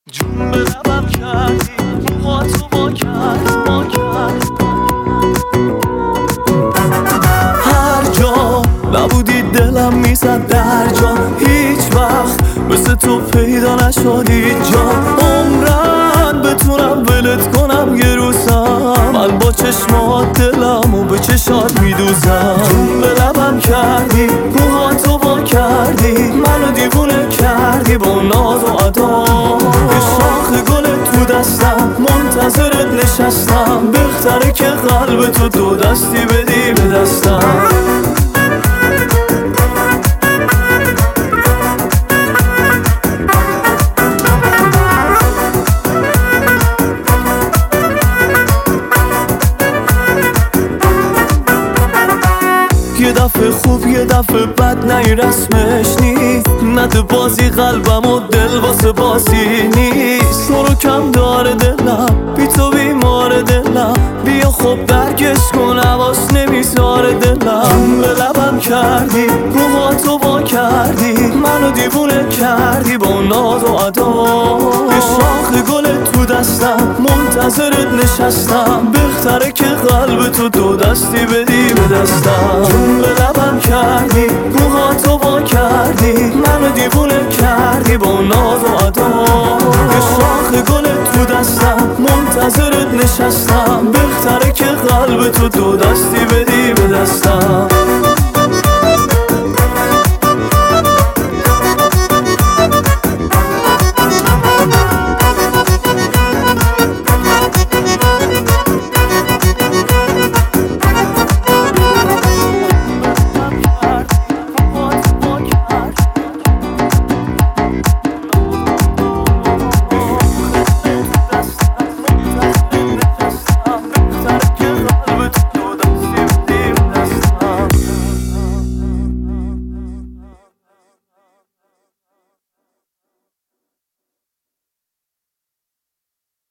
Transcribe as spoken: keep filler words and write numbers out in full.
جون به لبم کردی موهاتو با کرد با کرد هر جا نبودی دلم میزد در جا، هیچ وقت مثل تو پیدا نشد هیچ جا. عمرن بتونم ولت کنم یه روزم، من با چشمات دلمو به چشات میدوزم. جون به لبم کردی موهاتو با کردی، منو دیوونه کردی با ناز و ادا. یه شاخ گل تو دستم منتظرت نشستم، بهتره که قلب تو دو دستی بدی به دستم. یه دفعه خوب یه دفعه بد، نه این رسمش نیست. نده بازی قلبم و دل واسه بازی نیست. تو رو کم داره دلم، بی تو بیمار دلم. بیا خوب درکش کن حواس نمیذاره دلم. جون به لبم کردی موهاتو با کردی، منو دیوونه کردی با ناز و ادا. یه شاخ گل تو دستم منتظرت نشستم، بهتره که قلب تو دو دستی بدی به دستم. جون به لبم کردی موهاتو با کردی، منو دیوونه کردی با ناز و ادا. یه شاخ گل تو دستم منتظرت نشستم، بهتره که قلب تو دو دستی بدی